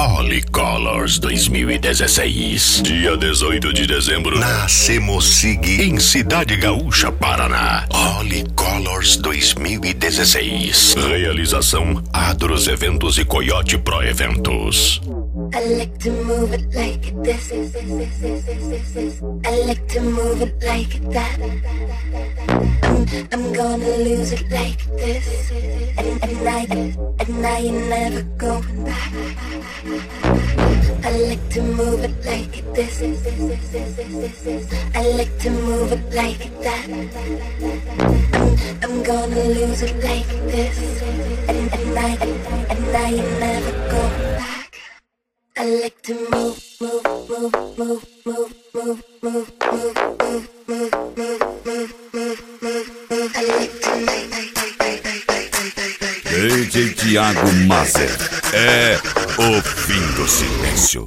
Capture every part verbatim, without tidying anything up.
Holy Colors dois mil e dezesseis. Dia dezoito de dezembro, na Semosig, em Cidade Gaúcha, Paraná. Holy Colors dois mil e dezesseis. Realização Adros Eventos e Coyote Pro Eventos. I like to move it like this. I like to move it like that. I'm, I'm gonna lose it like this. And, and, I, and I ain't never going back. I like to move it like this. I like to move it like that. I'm, I'm gonna lose it like this. And, and, I, and I ain't never going back. I like to move, move, move, move, move, move, move, move, move, move, move, move, move, move. I like to D J Thiago Mazer é o fim do silêncio.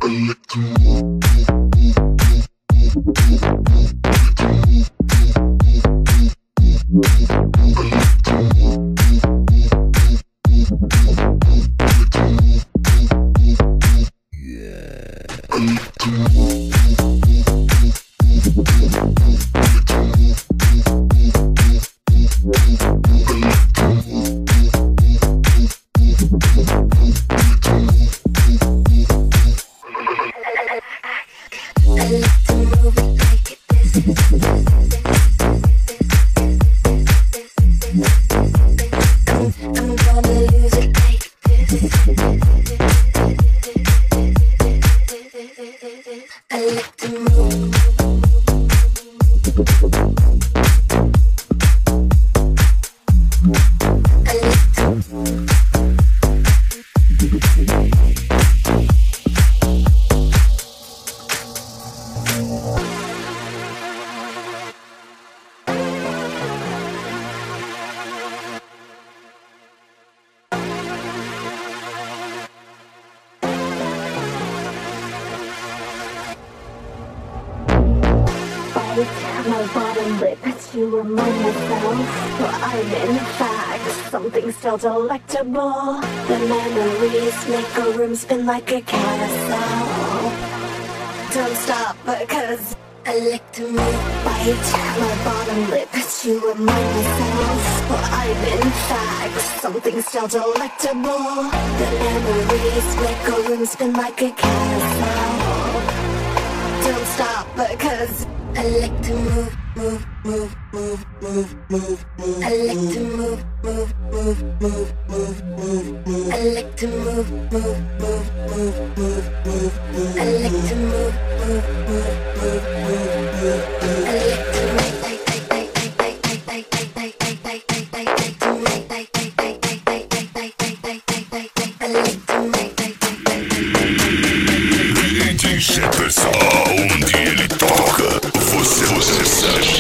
My bottom lip to remind myself, well, I'm in fact something still delectable. The memories make a room spin like a carousel. Don't stop because I like to move. Bite my bottom lip to remind myself, well, I'm in fact something still delectable. The memories make a room spin like a carousel. Don't stop because I like to move, move, move, move, move, move, move. I like to move, move, move, move, move, move, move. I like to move, move, move, move, move, move, move. I like to move, move, move, move, move, move, move. I like to move, like, like, like, like, like, like, like, like, like, like, like, like, like to move, like, like, like, like, like, like, like, like, like, like, like, like. I like to move, like, like, like, like, like. D J Jefferson, onde ele toca, você, você sabe.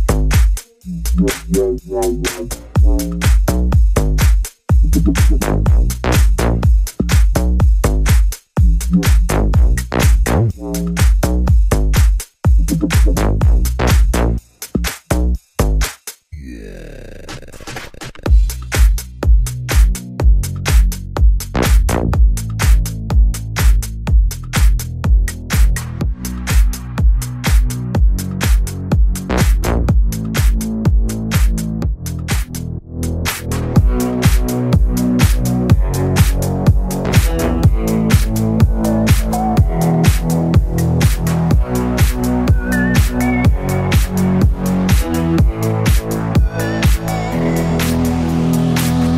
yeah, yeah, yeah.